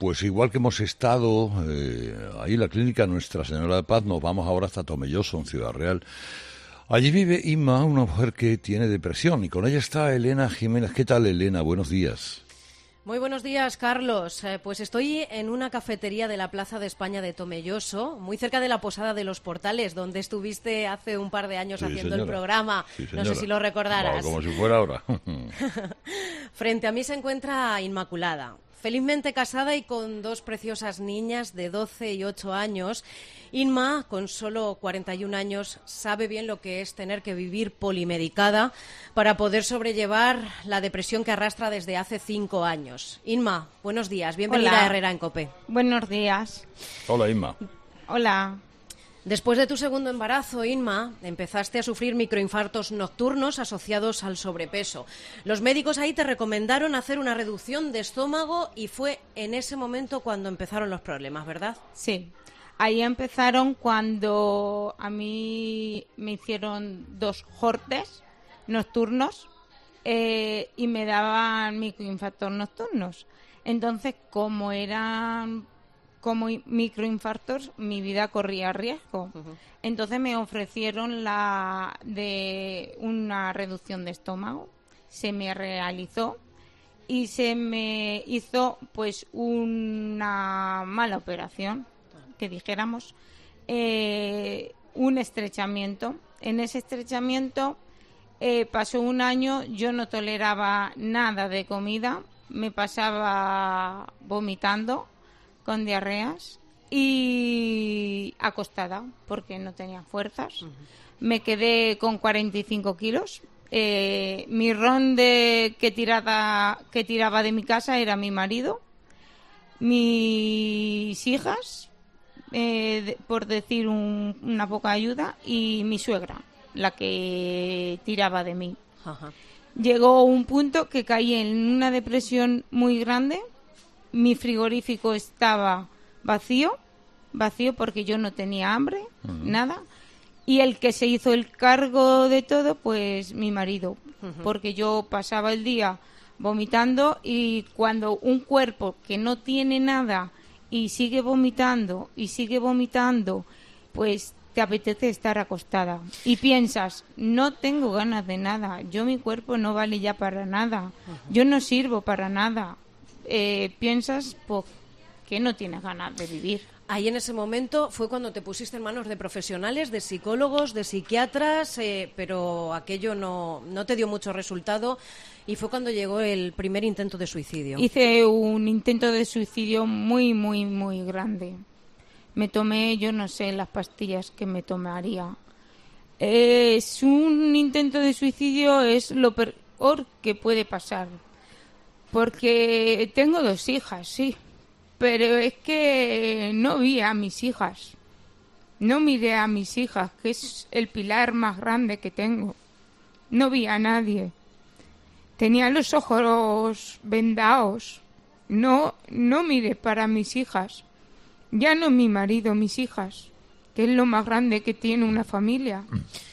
Pues igual que hemos estado ahí en la clínica Nuestra Señora de Paz, nos vamos ahora hasta Tomelloso, en Ciudad Real. Allí vive Inma, una mujer que tiene depresión, y con ella está Elena Jiménez. ¿Qué tal, Elena? Buenos días. Muy buenos días, Carlos. Pues estoy en una cafetería de la Plaza de España de Tomelloso, muy cerca de la Posada de los Portales, donde estuviste hace un par de años haciendo el programa. Sí, no sé si lo recordarás. Como si fuera ahora. Frente a mí se encuentra Inmaculada, felizmente casada y con dos preciosas niñas de 12 y 8 años. Inma, con solo 41 años, sabe bien lo que es tener que vivir polimedicada para poder sobrellevar la depresión que arrastra desde hace 5 años. Inma, buenos días. Bienvenida a Herrera en COPE. Buenos días. Hola, Inma. Hola. Después de tu segundo embarazo, Inma, empezaste a sufrir microinfartos nocturnos asociados al sobrepeso. Los médicos ahí te recomendaron hacer una reducción de estómago y fue en ese momento cuando empezaron los problemas, ¿verdad? Sí. Ahí empezaron cuando a mí me hicieron 2 cortes nocturnos y me daban microinfartos nocturnos. Entonces, como eran como microinfartos, mi vida corría riesgo. Entonces me ofrecieron una reducción de estómago. Se me realizó y se me hizo pues una mala operación, que dijéramos, un estrechamiento. En ese estrechamiento pasó un año, yo no toleraba nada de comida, me pasaba vomitando, con diarreas y acostada porque no tenía fuerzas. Me quedé con 45 kilos. Mi ron que tiraba de mi casa era mi marido, mis hijas, por decir una poca ayuda, y mi suegra, la que tiraba de mí. Ajá. Llegó un punto que caí en una depresión muy grande. Mi frigorífico estaba vacío porque yo no tenía hambre, nada. Y el que se hizo el cargo de todo, pues mi marido, porque yo pasaba el día vomitando, y cuando un cuerpo que no tiene nada y sigue vomitando, pues te apetece estar acostada. Y piensas, no tengo ganas de nada, mi cuerpo no vale ya para nada, yo no sirvo para nada. Piensas pues, que no tienes ganas de vivir. Ahí en ese momento fue cuando te pusiste en manos de profesionales, de psicólogos, de psiquiatras, pero aquello no te dio mucho resultado, y fue cuando llegó el primer intento de suicidio. Hice un intento de suicidio muy, muy, muy grande. Me tomé, yo no sé, las pastillas que me tomaría. Es un intento de suicidio, es lo peor que puede pasar. Porque tengo 2 hijas, sí, pero es que no vi a mis hijas, no miré a mis hijas, que es el pilar más grande que tengo. No vi a nadie. Tenía los ojos vendados. No miré para mis hijas. Ya no mi marido, mis hijas, que es lo más grande que tiene una familia.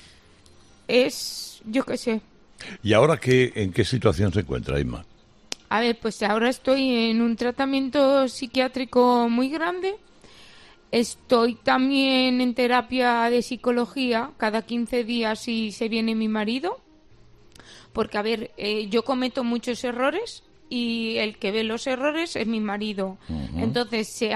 Es, yo qué sé. ¿Y ahora en qué situación se encuentra, Inma? A ver, pues ahora estoy en un tratamiento psiquiátrico muy grande. Estoy también en terapia de psicología cada 15 días si se viene mi marido. Porque, a ver, yo cometo muchos errores y el que ve los errores es mi marido. Entonces se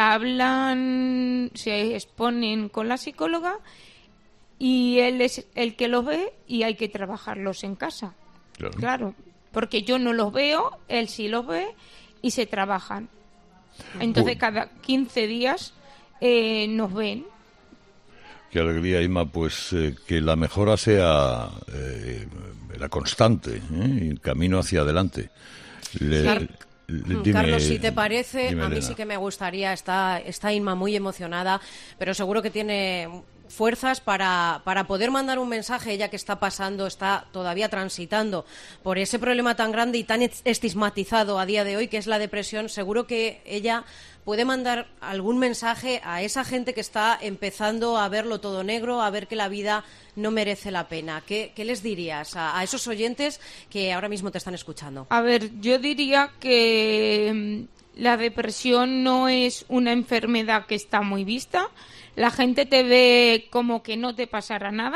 exponen con la psicóloga y él es el que los ve y hay que trabajarlos en casa. Claro. Porque yo no los veo, él sí los ve y se trabajan. Entonces cada 15 días nos ven. Qué alegría, Inma, pues que la mejora sea la constante, el camino hacia adelante. Carlos, si te parece, a mí Elena. sí que me gustaría, está Inma muy emocionada, pero seguro que tiene fuerzas para poder mandar un mensaje, ella que está todavía transitando por ese problema tan grande y tan estigmatizado a día de hoy, que es la depresión. Seguro que ella puede mandar algún mensaje a esa gente que está empezando a verlo todo negro, a ver que la vida no merece la pena. ¿Qué les dirías a esos oyentes que ahora mismo te están escuchando? A ver, yo diría que La depresión no es una enfermedad que está muy vista. La gente te ve como que no te pasará nada.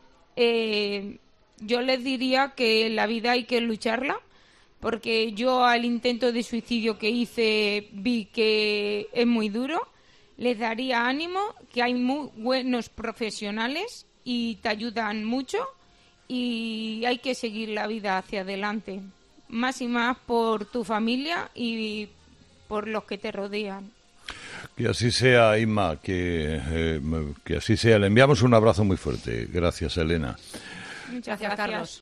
Yo les diría que la vida hay que lucharla, porque yo al intento de suicidio que hice vi que es muy duro. Les daría ánimo, que hay muy buenos profesionales y te ayudan mucho, y hay que seguir la vida hacia adelante, más y más por tu familia y por los que te rodean. Que así sea, Inma, que así sea. Le enviamos un abrazo muy fuerte. Gracias, Elena. Muchas Gracias, Carlos.